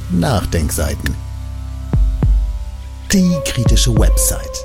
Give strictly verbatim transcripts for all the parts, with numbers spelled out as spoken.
Nachdenkseiten. Die kritische Website.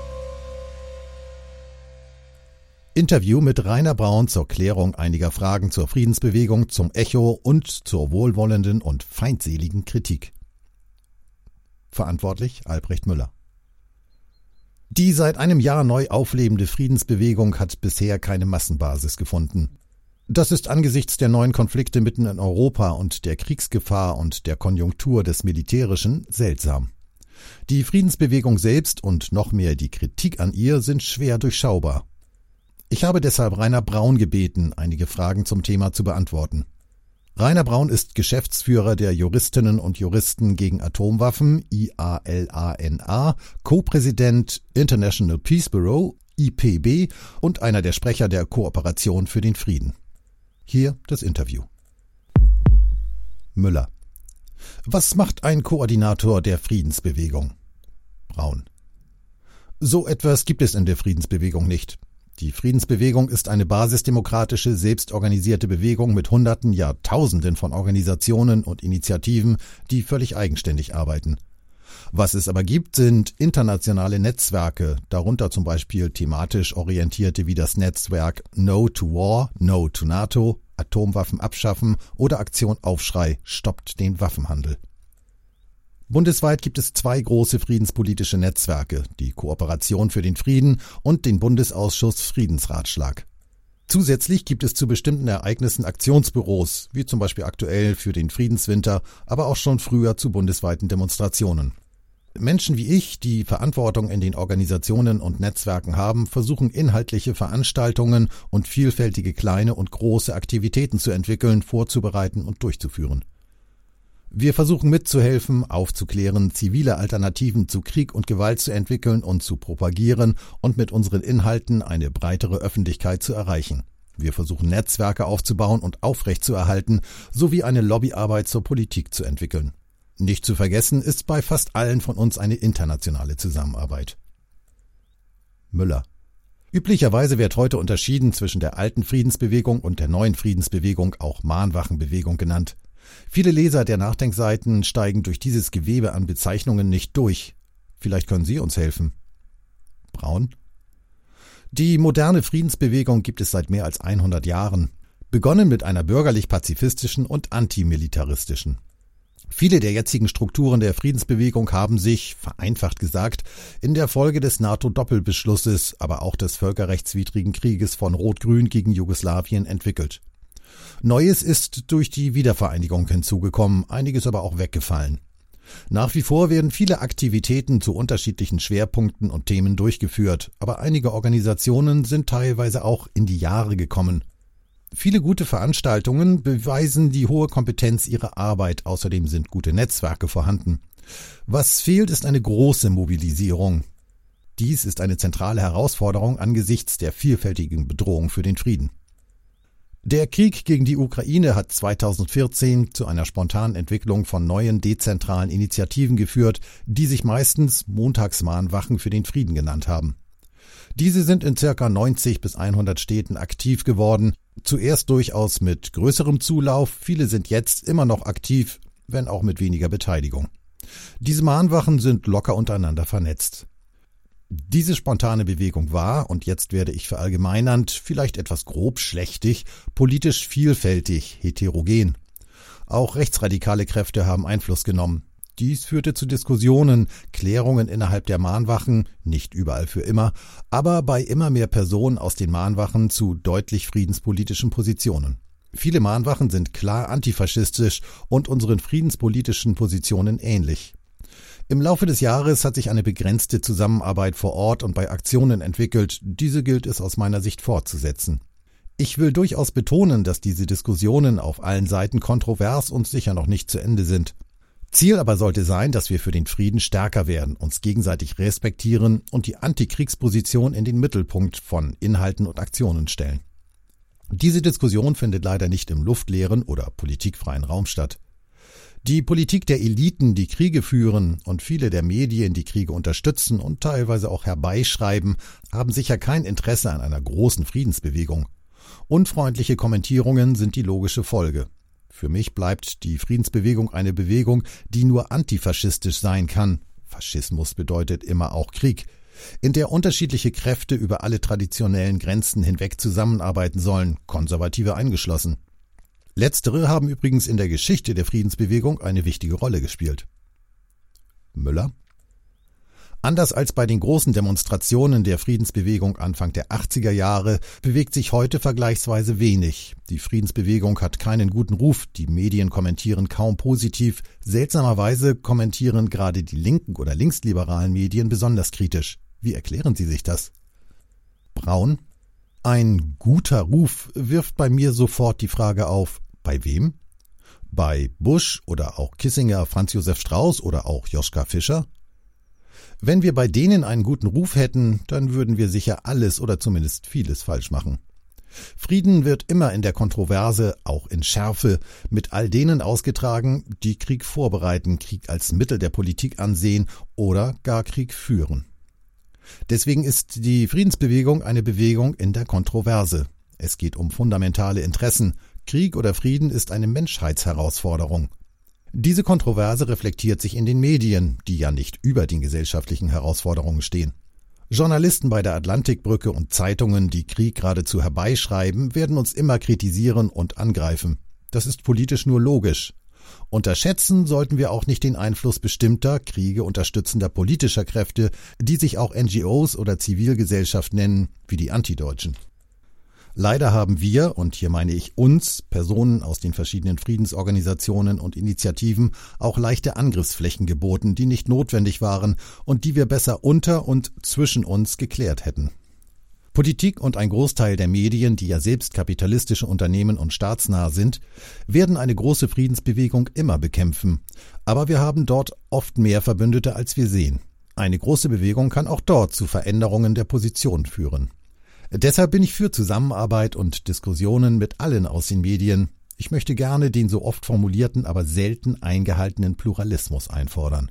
Interview mit Rainer Braun zur Klärung einiger Fragen zur Friedensbewegung, zum Echo und zur wohlwollenden und feindseligen Kritik. Verantwortlich Albrecht Müller. Die seit einem Jahr neu auflebende Friedensbewegung hat bisher keine Massenbasis gefunden. Das ist angesichts der neuen Konflikte mitten in Europa und der Kriegsgefahr und der Konjunktur des Militärischen seltsam. Die Friedensbewegung selbst und noch mehr die Kritik an ihr sind schwer durchschaubar. Ich habe deshalb Rainer Braun gebeten, einige Fragen zum Thema zu beantworten. Rainer Braun ist Geschäftsführer der Juristinnen und Juristen gegen Atomwaffen, I A L A N A, Co-Präsident International Peace Bureau, I P B und einer der Sprecher der Kooperation für den Frieden. Hier das Interview. Müller. Was macht ein Koordinator der Friedensbewegung? Braun. So etwas gibt es in der Friedensbewegung nicht. Die Friedensbewegung ist eine basisdemokratische, selbstorganisierte Bewegung mit Hunderten, ja Tausenden von Organisationen und Initiativen, die völlig eigenständig arbeiten. Was es aber gibt, sind internationale Netzwerke, darunter zum Beispiel thematisch orientierte wie das Netzwerk No to War, No to NATO, Atomwaffen abschaffen oder Aktion Aufschrei, stoppt den Waffenhandel. Bundesweit gibt es zwei große friedenspolitische Netzwerke, die Kooperation für den Frieden und den Bundesausschuss Friedensratschlag. Zusätzlich gibt es zu bestimmten Ereignissen Aktionsbüros, wie zum Beispiel aktuell für den Friedenswinter, aber auch schon früher zu bundesweiten Demonstrationen. Menschen wie ich, die Verantwortung in den Organisationen und Netzwerken haben, versuchen inhaltliche Veranstaltungen und vielfältige kleine und große Aktivitäten zu entwickeln, vorzubereiten und durchzuführen. Wir versuchen mitzuhelfen, aufzuklären, zivile Alternativen zu Krieg und Gewalt zu entwickeln und zu propagieren und mit unseren Inhalten eine breitere Öffentlichkeit zu erreichen. Wir versuchen Netzwerke aufzubauen und aufrechtzuerhalten, sowie eine Lobbyarbeit zur Politik zu entwickeln. Nicht zu vergessen ist bei fast allen von uns eine internationale Zusammenarbeit. Müller. Üblicherweise wird heute unterschieden zwischen der alten Friedensbewegung und der neuen Friedensbewegung, auch Mahnwachenbewegung genannt. Viele Leser der Nachdenkseiten steigen durch dieses Gewebe an Bezeichnungen nicht durch. Vielleicht können Sie uns helfen. Braun. Die moderne Friedensbewegung gibt es seit mehr als hundert Jahren, begonnen mit einer bürgerlich-pazifistischen und antimilitaristischen. Viele der jetzigen Strukturen der Friedensbewegung haben sich, vereinfacht gesagt, in der Folge des NATO-Doppelbeschlusses, aber auch des völkerrechtswidrigen Krieges von Rot-Grün gegen Jugoslawien entwickelt. Neues ist durch die Wiedervereinigung hinzugekommen, einiges aber auch weggefallen. Nach wie vor werden viele Aktivitäten zu unterschiedlichen Schwerpunkten und Themen durchgeführt, aber einige Organisationen sind teilweise auch in die Jahre gekommen. Viele gute Veranstaltungen beweisen die hohe Kompetenz ihrer Arbeit, außerdem sind gute Netzwerke vorhanden. Was fehlt, ist eine große Mobilisierung. Dies ist eine zentrale Herausforderung angesichts der vielfältigen Bedrohung für den Frieden. Der Krieg gegen die Ukraine hat zweitausendvierzehn zu einer spontanen Entwicklung von neuen dezentralen Initiativen geführt, die sich meistens Montagsmahnwachen für den Frieden genannt haben. Diese sind in ca. neunzig bis hundert Städten aktiv geworden, zuerst durchaus mit größerem Zulauf, viele sind jetzt immer noch aktiv, wenn auch mit weniger Beteiligung. Diese Mahnwachen sind locker untereinander vernetzt. Diese spontane Bewegung war, und jetzt werde ich verallgemeinernd, vielleicht etwas grob schlechtig, politisch vielfältig, heterogen. Auch rechtsradikale Kräfte haben Einfluss genommen. Dies führte zu Diskussionen, Klärungen innerhalb der Mahnwachen, nicht überall für immer, aber bei immer mehr Personen aus den Mahnwachen zu deutlich friedenspolitischen Positionen. Viele Mahnwachen sind klar antifaschistisch und unseren friedenspolitischen Positionen ähnlich. Im Laufe des Jahres hat sich eine begrenzte Zusammenarbeit vor Ort und bei Aktionen entwickelt, diese gilt es aus meiner Sicht fortzusetzen. Ich will durchaus betonen, dass diese Diskussionen auf allen Seiten kontrovers und sicher noch nicht zu Ende sind. Ziel aber sollte sein, dass wir für den Frieden stärker werden, uns gegenseitig respektieren und die Antikriegsposition in den Mittelpunkt von Inhalten und Aktionen stellen. Diese Diskussion findet leider nicht im luftleeren oder politikfreien Raum statt. Die Politik der Eliten, die Kriege führen, und viele der Medien, die Kriege unterstützen und teilweise auch herbeischreiben, haben sicher kein Interesse an einer großen Friedensbewegung. Unfreundliche Kommentierungen sind die logische Folge. Für mich bleibt die Friedensbewegung eine Bewegung, die nur antifaschistisch sein kann. Faschismus bedeutet immer auch Krieg, in der unterschiedliche Kräfte über alle traditionellen Grenzen hinweg zusammenarbeiten sollen, Konservative eingeschlossen. Letztere haben übrigens in der Geschichte der Friedensbewegung eine wichtige Rolle gespielt. Müller? Anders als bei den großen Demonstrationen der Friedensbewegung Anfang der achtziger Jahre bewegt sich heute vergleichsweise wenig. Die Friedensbewegung hat keinen guten Ruf, die Medien kommentieren kaum positiv, seltsamerweise kommentieren gerade die linken oder linksliberalen Medien besonders kritisch. Wie erklären Sie sich das? Braun? Ein guter Ruf wirft bei mir sofort die Frage auf, bei wem? Bei Bush oder auch Kissinger, Franz Josef Strauß oder auch Joschka Fischer? Wenn wir bei denen einen guten Ruf hätten, dann würden wir sicher alles oder zumindest vieles falsch machen. Frieden wird immer in der Kontroverse, auch in Schärfe, mit all denen ausgetragen, die Krieg vorbereiten, Krieg als Mittel der Politik ansehen oder gar Krieg führen. Deswegen ist die Friedensbewegung eine Bewegung in der Kontroverse. Es geht um fundamentale Interessen. Krieg oder Frieden ist eine Menschheitsherausforderung. Diese Kontroverse reflektiert sich in den Medien, die ja nicht über den gesellschaftlichen Herausforderungen stehen. Journalisten bei der Atlantikbrücke und Zeitungen, die Krieg geradezu herbeischreiben, werden uns immer kritisieren und angreifen. Das ist politisch nur logisch. Unterschätzen sollten wir auch nicht den Einfluss bestimmter, Kriege unterstützender politischer Kräfte, die sich auch N G Os oder Zivilgesellschaft nennen, wie die Antideutschen. Leider haben wir, und hier meine ich uns, Personen aus den verschiedenen Friedensorganisationen und Initiativen, auch leichte Angriffsflächen geboten, die nicht notwendig waren und die wir besser unter und zwischen uns geklärt hätten. Politik und ein Großteil der Medien, die ja selbst kapitalistische Unternehmen und staatsnah sind, werden eine große Friedensbewegung immer bekämpfen. Aber wir haben dort oft mehr Verbündete, als wir sehen. Eine große Bewegung kann auch dort zu Veränderungen der Position führen. Deshalb bin ich für Zusammenarbeit und Diskussionen mit allen aus den Medien. Ich möchte gerne den so oft formulierten, aber selten eingehaltenen Pluralismus einfordern.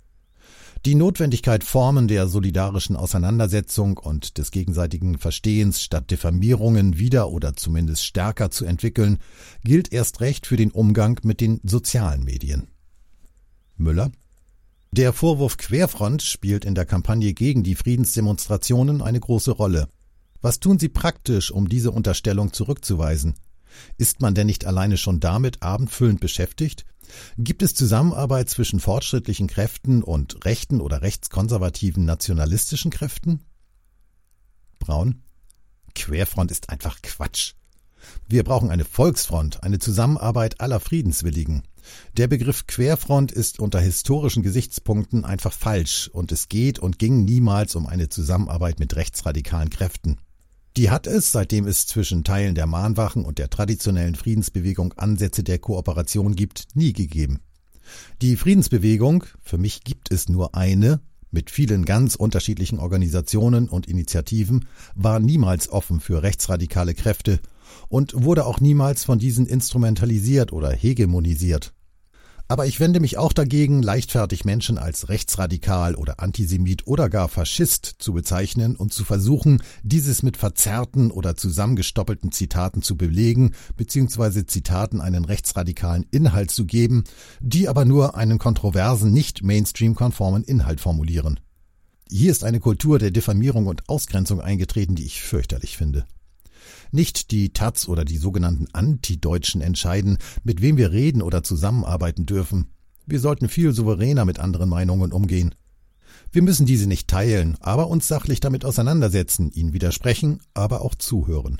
Die Notwendigkeit, Formen der solidarischen Auseinandersetzung und des gegenseitigen Verstehens statt Diffamierungen wieder oder zumindest stärker zu entwickeln, gilt erst recht für den Umgang mit den sozialen Medien. Müller? Der Vorwurf Querfront spielt in der Kampagne gegen die Friedensdemonstrationen eine große Rolle. Was tun Sie praktisch, um diese Unterstellung zurückzuweisen? Ist man denn nicht alleine schon damit abendfüllend beschäftigt? Gibt es Zusammenarbeit zwischen fortschrittlichen Kräften und rechten oder rechtskonservativen nationalistischen Kräften? Braun? Querfront ist einfach Quatsch. Wir brauchen eine Volksfront, eine Zusammenarbeit aller Friedenswilligen. Der Begriff Querfront ist unter historischen Gesichtspunkten einfach falsch und es geht und ging niemals um eine Zusammenarbeit mit rechtsradikalen Kräften. Die hat es, seitdem es zwischen Teilen der Mahnwachen und der traditionellen Friedensbewegung Ansätze der Kooperation gibt, nie gegeben. Die Friedensbewegung, für mich gibt es nur eine, mit vielen ganz unterschiedlichen Organisationen und Initiativen, war niemals offen für rechtsradikale Kräfte und wurde auch niemals von diesen instrumentalisiert oder hegemonisiert. Aber ich wende mich auch dagegen, leichtfertig Menschen als rechtsradikal oder Antisemit oder gar Faschist zu bezeichnen und zu versuchen, dieses mit verzerrten oder zusammengestoppelten Zitaten zu belegen, beziehungsweise Zitaten einen rechtsradikalen Inhalt zu geben, die aber nur einen kontroversen, nicht Mainstream-konformen Inhalt formulieren. Hier ist eine Kultur der Diffamierung und Ausgrenzung eingetreten, die ich fürchterlich finde. Nicht die Taz oder die sogenannten Antideutschen entscheiden, mit wem wir reden oder zusammenarbeiten dürfen. Wir sollten viel souveräner mit anderen Meinungen umgehen. Wir müssen diese nicht teilen, aber uns sachlich damit auseinandersetzen, ihnen widersprechen, aber auch zuhören.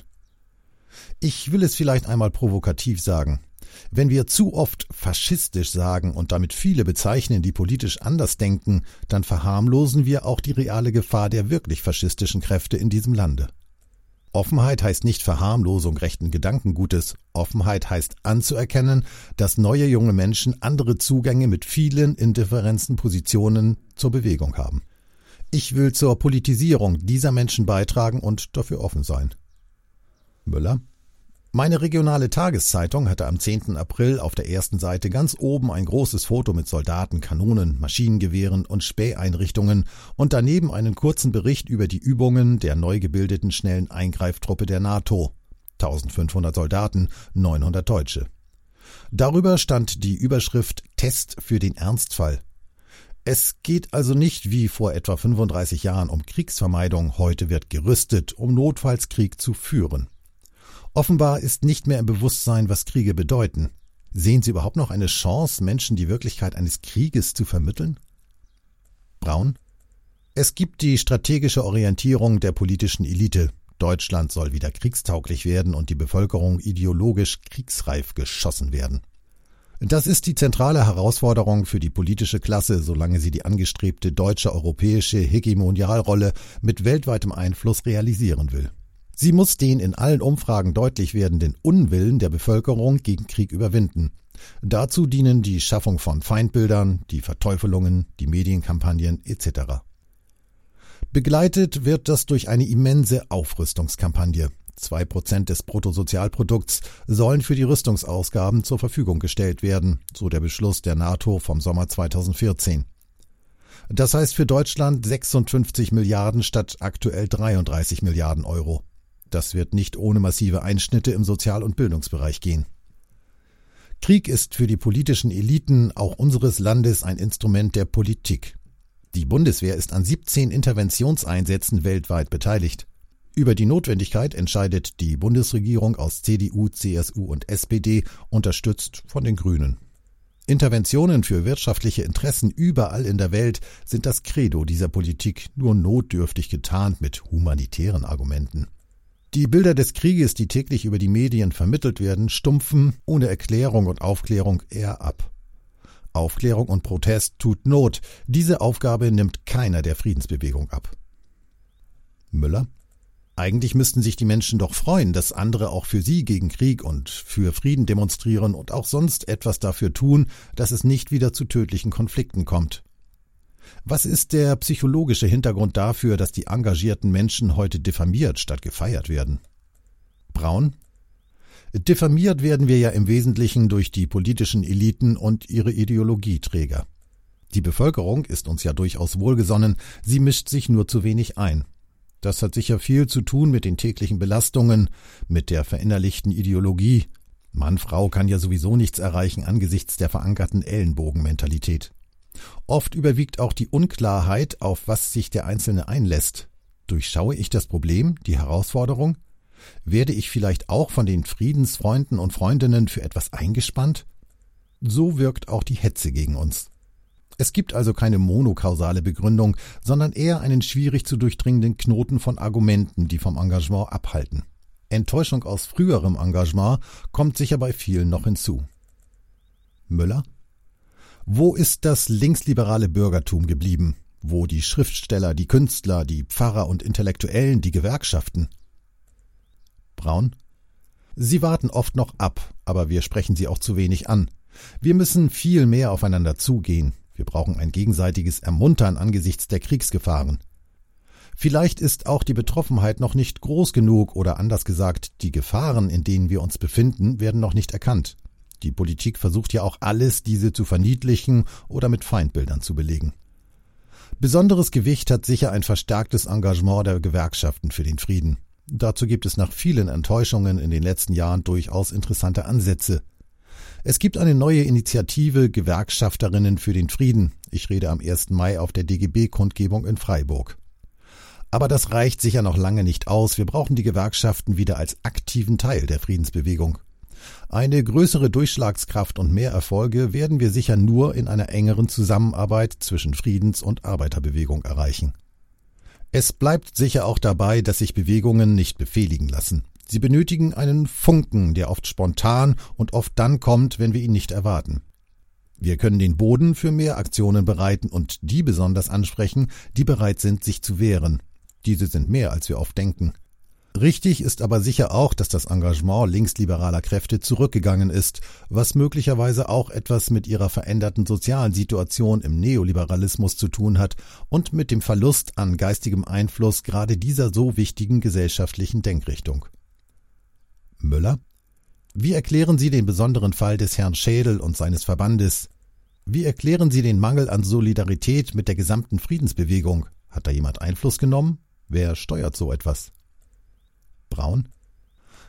Ich will es vielleicht einmal provokativ sagen. Wenn wir zu oft faschistisch sagen und damit viele bezeichnen, die politisch anders denken, dann verharmlosen wir auch die reale Gefahr der wirklich faschistischen Kräfte in diesem Lande. Offenheit heißt nicht Verharmlosung rechten Gedankengutes. Offenheit heißt anzuerkennen, dass neue junge Menschen andere Zugänge mit vielen indifferenten Positionen zur Bewegung haben. Ich will zur Politisierung dieser Menschen beitragen und dafür offen sein. Müller? Meine regionale Tageszeitung hatte am zehnten April auf der ersten Seite ganz oben ein großes Foto mit Soldaten, Kanonen, Maschinengewehren und Späheinrichtungen und daneben einen kurzen Bericht über die Übungen der neu gebildeten schnellen Eingreiftruppe der NATO. eintausendfünfhundert Soldaten, neunhundert Deutsche. Darüber stand die Überschrift Test für den Ernstfall. Es geht also nicht wie vor etwa fünfunddreißig Jahren um Kriegsvermeidung, heute wird gerüstet, um notfalls Krieg zu führen. Offenbar ist nicht mehr im Bewusstsein, was Kriege bedeuten. Sehen Sie überhaupt noch eine Chance, Menschen die Wirklichkeit eines Krieges zu vermitteln? Braun: Es gibt die strategische Orientierung der politischen Elite. Deutschland soll wieder kriegstauglich werden und die Bevölkerung ideologisch kriegsreif geschossen werden. Das ist die zentrale Herausforderung für die politische Klasse, solange sie die angestrebte deutsche europäische Hegemonialrolle mit weltweitem Einfluss realisieren will. Sie muss den in allen Umfragen deutlich werdenden Unwillen der Bevölkerung gegen Krieg überwinden. Dazu dienen die Schaffung von Feindbildern, die Verteufelungen, die Medienkampagnen et cetera. Begleitet wird das durch eine immense Aufrüstungskampagne. Zwei Prozent des Bruttosozialprodukts sollen für die Rüstungsausgaben zur Verfügung gestellt werden, so der Beschluss der NATO vom Sommer zweitausendvierzehn. Das heißt für Deutschland sechsundfünfzig Milliarden statt aktuell dreiunddreißig Milliarden Euro. Das wird nicht ohne massive Einschnitte im Sozial- und Bildungsbereich gehen. Krieg ist für die politischen Eliten auch unseres Landes ein Instrument der Politik. Die Bundeswehr ist an siebzehn Interventionseinsätzen weltweit beteiligt. Über die Notwendigkeit entscheidet die Bundesregierung aus C D U, C S U und S P D, unterstützt von den Grünen. Interventionen für wirtschaftliche Interessen überall in der Welt sind das Credo dieser Politik, nur notdürftig getarnt mit humanitären Argumenten. Die Bilder des Krieges, die täglich über die Medien vermittelt werden, stumpfen ohne Erklärung und Aufklärung eher ab. Aufklärung und Protest tut Not. Diese Aufgabe nimmt keiner der Friedensbewegung ab. Müller: Eigentlich müssten sich die Menschen doch freuen, dass andere auch für sie gegen Krieg und für Frieden demonstrieren und auch sonst etwas dafür tun, dass es nicht wieder zu tödlichen Konflikten kommt. Was ist der psychologische Hintergrund dafür, dass die engagierten Menschen heute diffamiert statt gefeiert werden? Braun: Diffamiert werden wir ja im Wesentlichen durch die politischen Eliten und ihre Ideologieträger. Die Bevölkerung ist uns ja durchaus wohlgesonnen, sie mischt sich nur zu wenig ein. Das hat sicher viel zu tun mit den täglichen Belastungen, mit der verinnerlichten Ideologie. Mann, Frau kann ja sowieso nichts erreichen angesichts der verankerten Ellenbogenmentalität. Oft überwiegt auch die Unklarheit, auf was sich der Einzelne einlässt. Durchschaue ich das Problem, die Herausforderung? Werde ich vielleicht auch von den Friedensfreunden und Freundinnen für etwas eingespannt? So wirkt auch die Hetze gegen uns. Es gibt also keine monokausale Begründung, sondern eher einen schwierig zu durchdringenden Knoten von Argumenten, die vom Engagement abhalten. Enttäuschung aus früherem Engagement kommt sicher bei vielen noch hinzu. Müller: Wo ist das linksliberale Bürgertum geblieben? Wo die Schriftsteller, die Künstler, die Pfarrer und Intellektuellen, die Gewerkschaften? Braun: Sie warten oft noch ab, aber wir sprechen sie auch zu wenig an. Wir müssen viel mehr aufeinander zugehen. Wir brauchen ein gegenseitiges Ermuntern angesichts der Kriegsgefahren. Vielleicht ist auch die Betroffenheit noch nicht groß genug oder anders gesagt, die Gefahren, in denen wir uns befinden, werden noch nicht erkannt. Die Politik versucht ja auch alles, diese zu verniedlichen oder mit Feindbildern zu belegen. Besonderes Gewicht hat sicher ein verstärktes Engagement der Gewerkschaften für den Frieden. Dazu gibt es nach vielen Enttäuschungen in den letzten Jahren durchaus interessante Ansätze. Es gibt eine neue Initiative Gewerkschafterinnen für den Frieden. Ich rede am ersten Mai auf der D G B-Kundgebung in Freiburg. Aber das reicht sicher noch lange nicht aus. Wir brauchen die Gewerkschaften wieder als aktiven Teil der Friedensbewegung. Eine größere Durchschlagskraft und mehr Erfolge werden wir sicher nur in einer engeren Zusammenarbeit zwischen Friedens- und Arbeiterbewegung erreichen. Es bleibt sicher auch dabei, dass sich Bewegungen nicht befehligen lassen. Sie benötigen einen Funken, der oft spontan und oft dann kommt, wenn wir ihn nicht erwarten. Wir können den Boden für mehr Aktionen bereiten und die besonders ansprechen, die bereit sind, sich zu wehren. Diese sind mehr, als wir oft denken. Richtig ist aber sicher auch, dass das Engagement linksliberaler Kräfte zurückgegangen ist, was möglicherweise auch etwas mit ihrer veränderten sozialen Situation im Neoliberalismus zu tun hat und mit dem Verlust an geistigem Einfluss gerade dieser so wichtigen gesellschaftlichen Denkrichtung. Müller: Wie erklären Sie den besonderen Fall des Herrn Schädel und seines Verbandes? Wie erklären Sie den Mangel an Solidarität mit der gesamten Friedensbewegung? Hat da jemand Einfluss genommen? Wer steuert so etwas? Braun: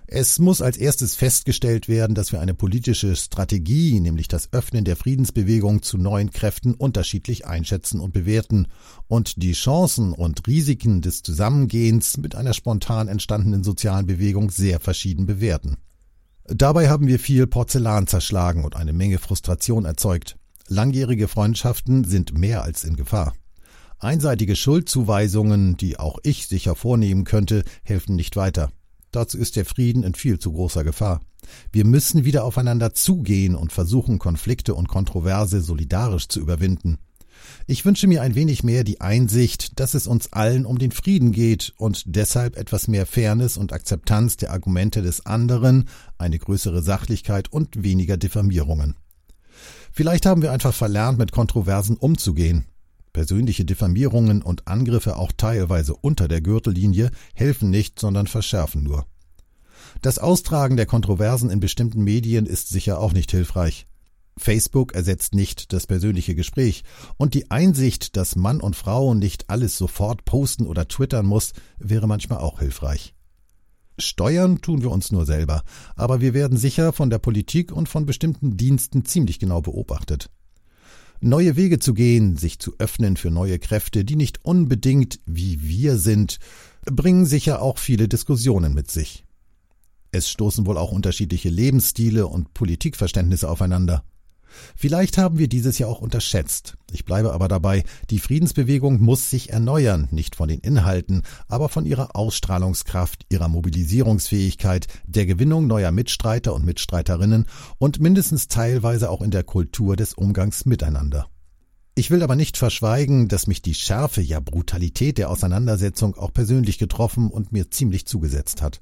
Es muss als erstes festgestellt werden, dass wir eine politische Strategie, nämlich das Öffnen der Friedensbewegung zu neuen Kräften, unterschiedlich einschätzen und bewerten und die Chancen und Risiken des Zusammengehens mit einer spontan entstandenen sozialen Bewegung sehr verschieden bewerten. Dabei haben wir viel Porzellan zerschlagen und eine Menge Frustration erzeugt. Langjährige Freundschaften sind mehr als in Gefahr. Einseitige Schuldzuweisungen, die auch ich sicher vornehmen könnte, helfen nicht weiter. Dazu ist der Frieden in viel zu großer Gefahr. Wir müssen wieder aufeinander zugehen und versuchen, Konflikte und Kontroverse solidarisch zu überwinden. Ich wünsche mir ein wenig mehr die Einsicht, dass es uns allen um den Frieden geht und deshalb etwas mehr Fairness und Akzeptanz der Argumente des anderen, eine größere Sachlichkeit und weniger Diffamierungen. Vielleicht haben wir einfach verlernt, mit Kontroversen umzugehen. Persönliche Diffamierungen und Angriffe auch teilweise unter der Gürtellinie helfen nicht, sondern verschärfen nur. Das Austragen der Kontroversen in bestimmten Medien ist sicher auch nicht hilfreich. Facebook ersetzt nicht das persönliche Gespräch und die Einsicht, dass Mann und Frau nicht alles sofort posten oder twittern muss, wäre manchmal auch hilfreich. Steuern tun wir uns nur selber, aber wir werden sicher von der Politik und von bestimmten Diensten ziemlich genau beobachtet. Neue Wege zu gehen, sich zu öffnen für neue Kräfte, die nicht unbedingt wie wir sind, bringen sicher auch viele Diskussionen mit sich. Es stoßen wohl auch unterschiedliche Lebensstile und Politikverständnisse aufeinander. Vielleicht haben wir dieses ja auch unterschätzt. Ich bleibe aber dabei, die Friedensbewegung muss sich erneuern, nicht von den Inhalten, aber von ihrer Ausstrahlungskraft, ihrer Mobilisierungsfähigkeit, der Gewinnung neuer Mitstreiter und Mitstreiterinnen und mindestens teilweise auch in der Kultur des Umgangs miteinander. Ich will aber nicht verschweigen, dass mich die Schärfe, ja Brutalität der Auseinandersetzung auch persönlich getroffen und mir ziemlich zugesetzt hat.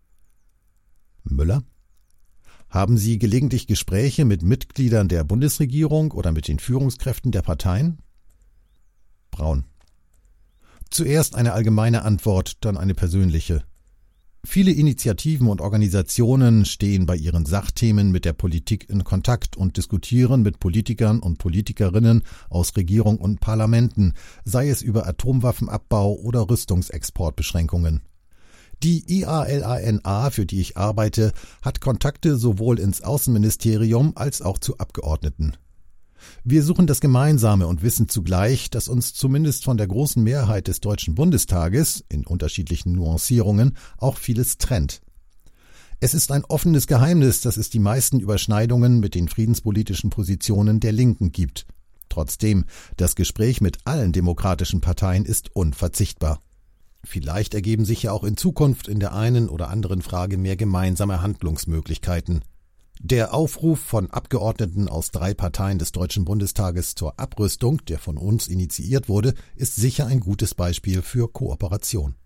Müller? Haben Sie gelegentlich Gespräche mit Mitgliedern der Bundesregierung oder mit den Führungskräften der Parteien? Braun. Zuerst eine allgemeine Antwort, dann eine persönliche. Viele Initiativen und Organisationen stehen bei ihren Sachthemen mit der Politik in Kontakt und diskutieren mit Politikern und Politikerinnen aus Regierung und Parlamenten, sei es über Atomwaffenabbau oder Rüstungsexportbeschränkungen. Die I A L A N A, für die ich arbeite, hat Kontakte sowohl ins Außenministerium als auch zu Abgeordneten. Wir suchen das Gemeinsame und wissen zugleich, dass uns zumindest von der großen Mehrheit des Deutschen Bundestages, in unterschiedlichen Nuancierungen, auch vieles trennt. Es ist ein offenes Geheimnis, dass es die meisten Überschneidungen mit den friedenspolitischen Positionen der Linken gibt. Trotzdem, das Gespräch mit allen demokratischen Parteien ist unverzichtbar. Vielleicht ergeben sich ja auch in Zukunft in der einen oder anderen Frage mehr gemeinsame Handlungsmöglichkeiten. Der Aufruf von Abgeordneten aus drei Parteien des Deutschen Bundestages zur Abrüstung, der von uns initiiert wurde, ist sicher ein gutes Beispiel für Kooperation.